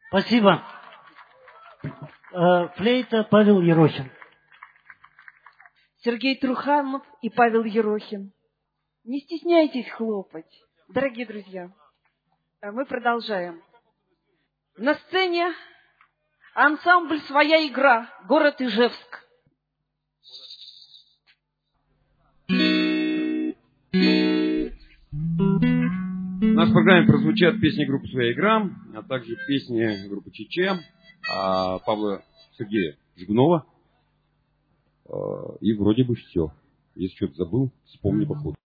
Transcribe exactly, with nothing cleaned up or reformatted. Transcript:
Спасибо. Флейта Павел Ерохин. Сергей Труханов и Павел Ерохин. Не стесняйтесь хлопать. Дорогие друзья, мы продолжаем. На сцене ансамбль «Своя игра», город Ижевск. У нас в программе прозвучат песни группы «Своя игра», а также песни группы «ЧЧ», Павла Сергея Жигунова. И вроде бы все. Если что-то забыл, вспомни по ходу.